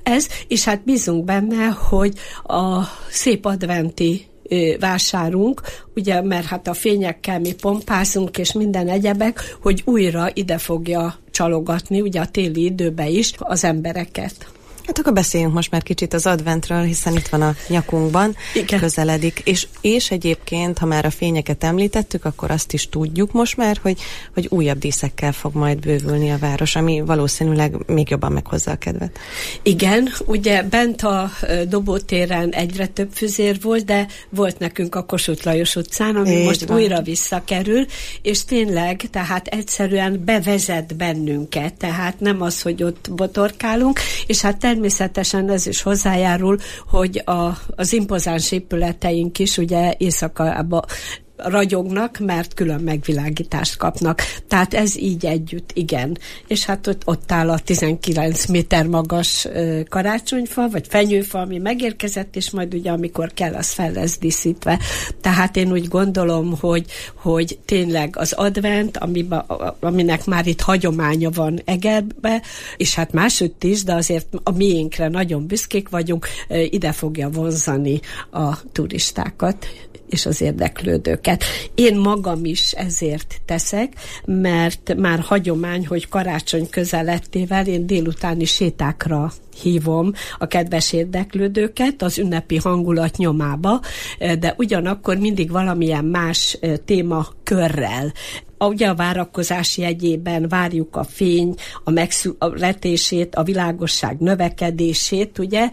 És hát bízunk benne, hogy a szép adventi vásárunk, ugye, mert hát a fényekkel mi pompázunk, és minden egyebek, hogy újra ide fogja csalogatni, ugye a téli időben is az embereket. Hát akkor beszéljünk most már kicsit az adventről, hiszen itt van a nyakunkban, igen. Közeledik. És egyébként, ha már a fényeket említettük, akkor azt is tudjuk most már, hogy újabb díszekkel fog majd bővülni a város, ami valószínűleg még jobban meghozza a kedvet. Igen, ugye bent a Dobótéren egyre több füzér volt, de volt nekünk a Kossuth Lajos utcán, ami most van. Újra visszakerül, és tényleg, tehát egyszerűen bevezet bennünket, tehát nem az, hogy ott botorkálunk, és hát természetesen ez is hozzájárul, hogy az impozáns épületeink is ugye éjszakában ragyognak, mert külön megvilágítást kapnak. Tehát ez így együtt, igen. És hát ott áll a 19 méter magas karácsonyfa, vagy fenyőfa, ami megérkezett, és majd ugye amikor kell, az fel lesz díszítve. Tehát én úgy gondolom, hogy tényleg az advent, aminek már itt hagyománya van Egerbe, és hát másütt is, de azért a miénkre nagyon büszkék vagyunk, ide fogja vonzani a turistákat és az érdeklődőket. Én magam is ezért teszek, mert már hagyomány, hogy karácsony közelettével én délutáni sétákra hívom a kedves érdeklődőket az ünnepi hangulat nyomába, de ugyanakkor mindig valamilyen más témakörrel. Ugye a várakozás jegyében várjuk a fény, a megszületését, a világosság növekedését, ugye,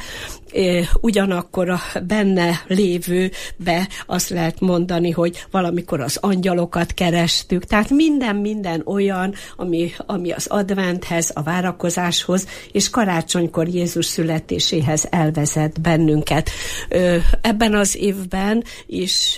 ugyanakkor a benne lévőbe azt lehet mondani, hogy valamikor az angyalokat kerestük, tehát minden olyan, ami az adventhez, a várakozáshoz, és karácsonykor Jézus születéséhez elvezet bennünket. Ebben az évben is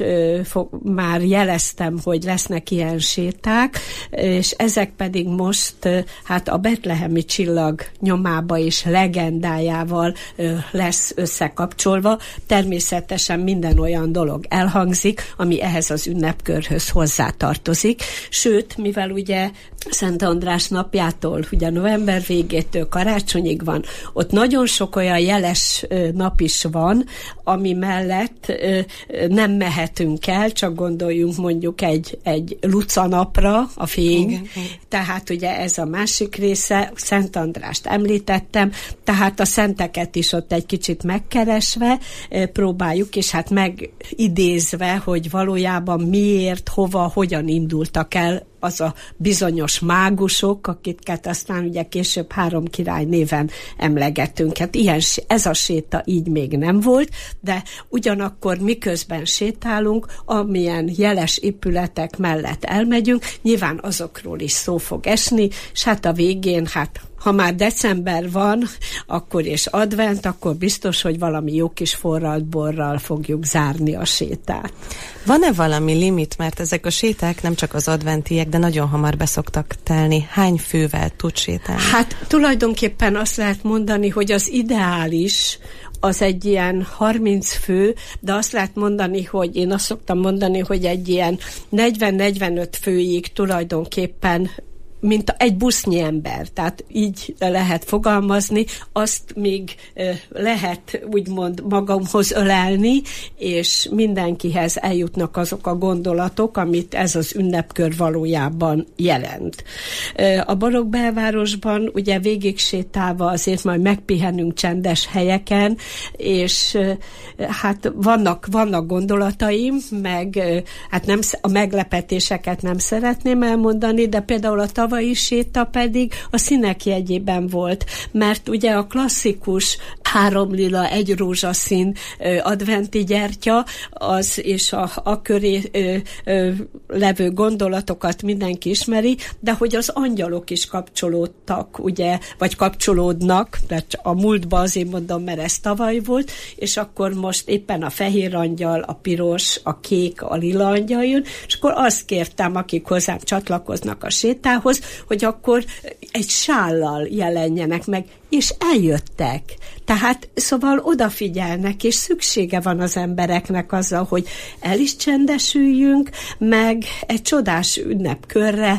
már jeleztem, hogy lesznek ilyen séták, és ezek pedig most hát a betlehemi csillag nyomába és legendájával lesz összekapcsolva. Természetesen minden olyan dolog elhangzik, ami ehhez az ünnepkörhöz hozzátartozik. Sőt, mivel ugye Szent András napjától, ugye november végétől karácsonyig van, ott nagyon sok olyan jeles nap is van, ami mellett nem mehetünk el, csak gondoljunk mondjuk egy Luca napra, a fény. Igen. Tehát ugye ez a másik része, Szent Andrást említettem, tehát a szenteket is ott egy kicsit megkeresve próbáljuk, és hát megidézve, hogy valójában miért, hova, hogyan indultak el az a bizonyos mágusok, akiket aztán ugye később 3 király néven emlegetünk. Hát ez a séta így még nem volt, de ugyanakkor miközben sétálunk, amilyen jeles épületek mellett elmegyünk, nyilván azokról is szó fog esni, és hát a végén, ha már december van, akkor és advent, akkor biztos, hogy valami jó kis forralt borral fogjuk zárni a sétát. Van-e valami limit, mert ezek a séták nem csak az adventiek, de nagyon hamar beszoktak telni. Hány fővel tud sétálni? Hát tulajdonképpen azt lehet mondani, hogy az ideális az egy ilyen 30 fő, de azt lehet mondani, hogy én azt szoktam mondani, hogy egy ilyen 40-45 főig tulajdonképpen mint egy busznyi ember, tehát így lehet fogalmazni, azt még lehet úgymond magamhoz ölelni, és mindenkihez eljutnak azok a gondolatok, amit ez az ünnepkör valójában jelent. A Barokk belvárosban ugye végig sétálva azért majd megpihenünk csendes helyeken, és hát vannak gondolataim, meg hát nem, a meglepetéseket nem szeretném elmondani, de például a tavalyi séta pedig a színek jegyében volt, mert ugye a klasszikus 3 lila, 1 rózsaszín adventi gyertya, az és a köré levő gondolatokat mindenki ismeri, de hogy az angyalok is kapcsolódtak, ugye, vagy kapcsolódnak, de a múltban azért mondom, mert ez tavaly volt, és akkor most éppen a fehér angyal, a piros, a kék, a lila angyal jön, és akkor azt kértem, akik hozzám csatlakoznak a sétához, hogy akkor egy sállal jelenjenek meg, és eljöttek. Tehát szóval odafigyelnek, és szüksége van az embereknek azzal, hogy el is csendesüljünk, meg egy csodás ünnepkörre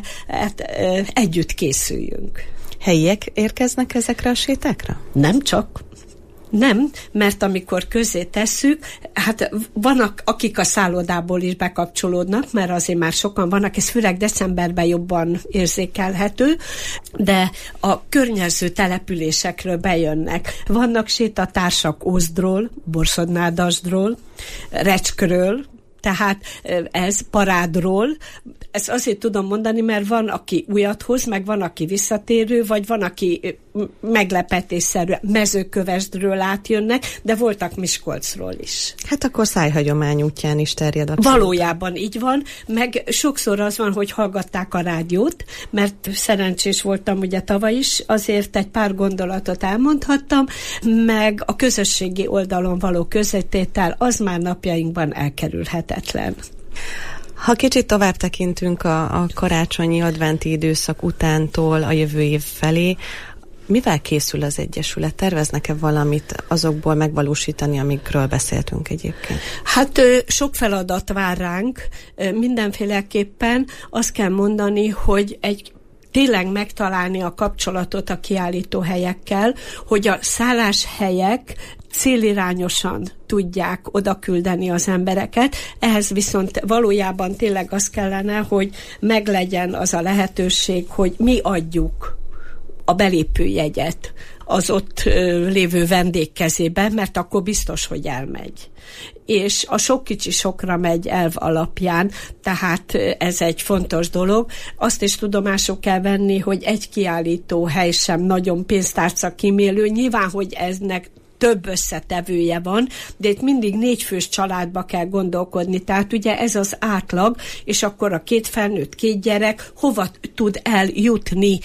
együtt készüljünk. Helyiek érkeznek ezekre a sétákra? Nem csak. Nem, mert amikor közé tesszük, hát vannak, akik a szállodából is bekapcsolódnak, mert azért már sokan vannak, ez főleg decemberben jobban érzékelhető, de a környező településekről bejönnek. Vannak sétatársak Ózdról, Borsodnádasdról, Recskről, tehát ez Parádról. Ezt azért tudom mondani, mert van, aki újat hoz, meg van, aki visszatérő, vagy van, aki meglepetésszerűen Mezőkövesdről átjönnek, de voltak Miskolcról is. Hát akkor szájhagyomány útján is terjed a Valójában így van, meg sokszor az van, hogy hallgatták a rádiót, mert szerencsés voltam ugye tavaly is, azért egy pár gondolatot elmondhattam, meg a közösségi oldalon való közvetítel az már napjainkban elkerülhetetlen. Ha kicsit tovább tekintünk a karácsonyi adventi időszak utántól a jövő év felé, mivel készül az Egyesület? Terveznek-e valamit azokból megvalósítani, amikről beszéltünk egyébként? Hát sok feladat vár ránk, mindenféleképpen azt kell mondani, hogy tényleg megtalálni a kapcsolatot a kiállító helyekkel, hogy a szálláshelyek célirányosan tudják oda küldeni az embereket. Ehhez viszont valójában tényleg az kellene, hogy meglegyen az a lehetőség, hogy mi adjuk a belépőjegyet az ott lévő vendég kezébe, mert akkor biztos, hogy elmegy. És a sok kicsi sokra megy elv alapján, tehát ez egy fontos dolog. Azt is tudomásul kell venni, hogy egy kiállító hely sem nagyon pénztárca kímélő. Nyilván, hogy eznek több összetevője van, de itt mindig 4 fős családba kell gondolkodni, tehát ugye ez az átlag, és akkor a 2 felnőtt, 2 gyerek hova tud eljutni,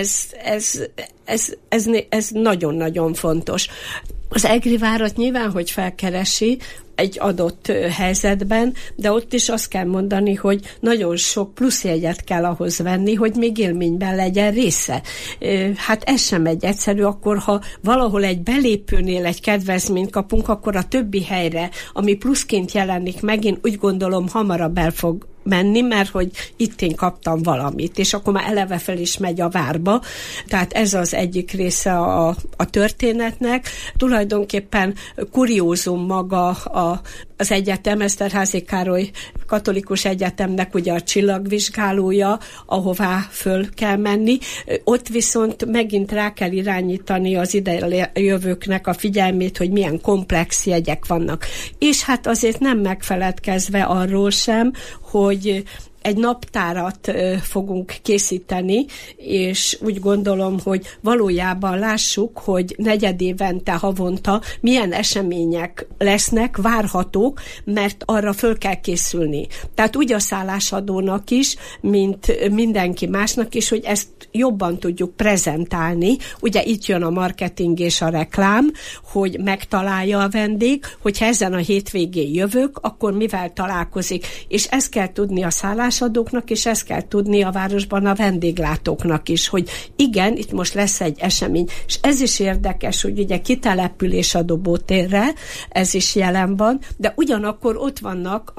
ez nagyon-nagyon fontos. Az EGRI várat nyilván, hogy felkeresi egy adott helyzetben, de ott is azt kell mondani, hogy nagyon sok pluszjegyet kell ahhoz venni, hogy még élményben legyen része. Hát ez sem egy egyszerű, akkor ha valahol egy belépőnél egy kedvezményt kapunk, akkor a többi helyre, ami pluszként jelenik meg, én úgy gondolom hamarabb el fog menni, mert hogy itt én kaptam valamit, és akkor már eleve fel is megy a várba. Tehát ez az egyik része a történetnek. Tulajdonképpen kuriózum maga az egyetem, Eszterházy Károly Katolikus Egyetemnek ugye a csillagvizsgálója, ahová föl kell menni. Ott viszont megint rá kell irányítani az idejövőknek a figyelmét, hogy milyen komplex jegyek vannak. És hát azért nem megfeledkezve arról sem, hogy egy naptárat fogunk készíteni, és úgy gondolom, hogy valójában lássuk, hogy negyedévente, havonta milyen események lesznek, várhatók, mert arra föl kell készülni. Tehát úgy a szállásadónak is, mint mindenki másnak is, hogy ezt jobban tudjuk prezentálni. Ugye itt jön a marketing és a reklám, hogy megtalálja a vendég, hogyha ezen a hétvégén jövök, akkor mivel találkozik. És ezt kell tudni a szállásadóknak, és ezt kell tudni a városban a vendéglátóknak is, hogy igen, itt most lesz egy esemény. És ez is érdekes, hogy ugye kitelepülés a Dobótérre, ez is jelen van, de ugyanakkor ott vannak,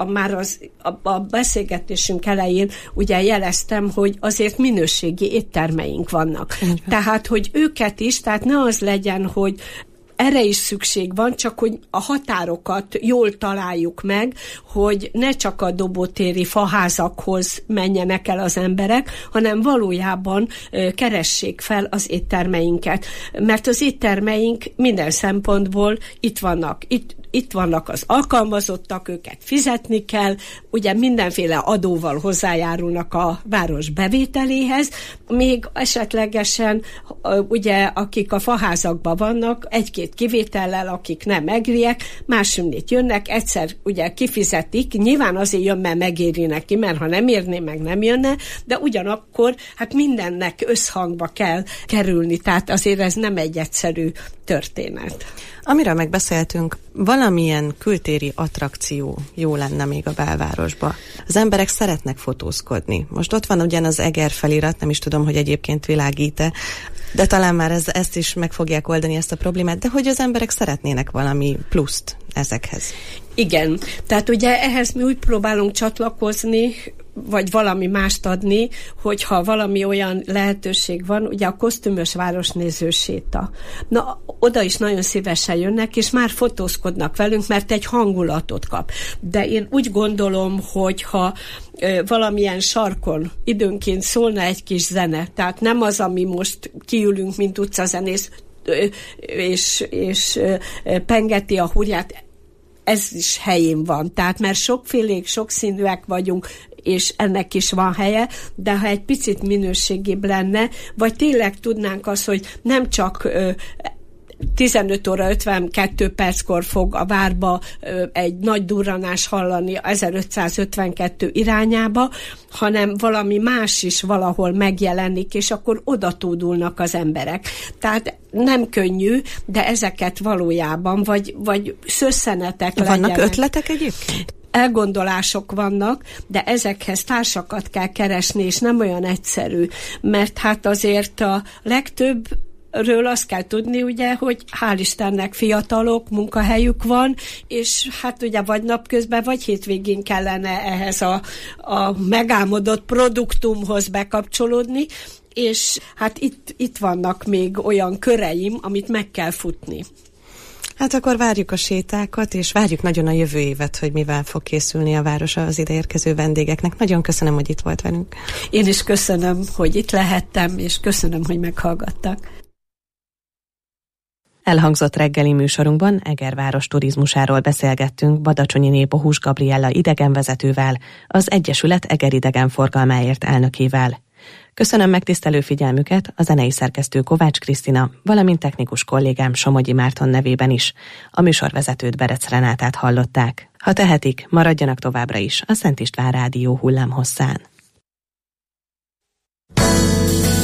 a beszélgetésünk elején ugye jeleztem, hogy azért minőségi éttermeink vannak. Tehát, hogy őket is, tehát ne az legyen, hogy erre is szükség van, csak hogy a határokat jól találjuk meg, hogy ne csak a dobótéri faházakhoz menjenek el az emberek, hanem valójában keressék fel az éttermeinket. Mert az éttermeink minden szempontból itt vannak. Itt itt vannak az alkalmazottak, őket fizetni kell, ugye mindenféle adóval hozzájárulnak a város bevételéhez, még esetlegesen ugye akik a faházakban vannak, egy-két kivétellel, akik nem egriek, másunnét jönnek, egyszer ugye kifizetik, nyilván azért jön, mert megéri neki, mert ha nem érné, meg nem jönne, de ugyanakkor hát mindennek összhangba kell kerülni, tehát azért ez nem egy egyszerű történet. Amiről megbeszéltünk, valamilyen kültéri attrakció jó lenne még a belvárosba. Az emberek szeretnek fotózkodni. Most ott van ugyan az Eger felirat, nem is tudom, hogy egyébként világít-e, de talán már ezt is meg fogják oldani, ezt a problémát, de hogy az emberek szeretnének valami pluszt ezekhez. Igen, tehát ugye ehhez mi úgy próbálunk csatlakozni, vagy valami mást adni, hogyha valami olyan lehetőség van, ugye a kosztümös városnéző séta. Na, oda is nagyon szívesen jönnek, és már fotózkodnak velünk, mert egy hangulatot kap. De én úgy gondolom, hogyha valamilyen sarkon időnként szólna egy kis zene, tehát nem az, ami most kiülünk, mint utcazenész, és pengeti a hurját, ez is helyén van. Tehát, mert sokfélék, sokszínűek vagyunk, és ennek is van helye, de ha egy picit minőségibb lenne, vagy tényleg tudnánk azt, hogy nem csak 15 óra 52 perckor fog a várba egy nagy durranás hallani 1552 irányába, hanem valami más is valahol megjelenik, és akkor oda tódulnak az emberek. Tehát nem könnyű, de ezeket valójában, vagy szösszenetek legyenek. Vannak ötletek egyébként? Elgondolások vannak, de ezekhez társakat kell keresni, és nem olyan egyszerű, mert hát azért a legtöbbről azt kell tudni, ugye, hogy hál' Istennek fiatalok, munkahelyük van, és hát ugye vagy napközben, vagy hétvégén kellene ehhez a megálmodott produktumhoz bekapcsolódni, és hát itt vannak még olyan köreim, amit meg kell futni. Hát akkor várjuk a sétákat, és várjuk nagyon a jövő évet, hogy mivel fog készülni a város az ideérkező vendégeknek. Nagyon köszönöm, hogy itt volt velünk. Én is köszönöm, hogy itt lehettem, és köszönöm, hogy meghallgattak. Elhangzott reggeli műsorunkban Eger város turizmusáról beszélgettünk Badacsonyi Népohus Gabriella idegenvezetővel, az Egyesület Eger idegenforgalmáért elnökével. Köszönöm megtisztelő figyelmüket a zenei szerkesztő Kovács Krisztina, valamint technikus kollégám Somogyi Márton nevében is. A műsorvezetőt Berec Renátát hallották. Ha tehetik, maradjanak továbbra is a Szent István Rádió hullámhosszán.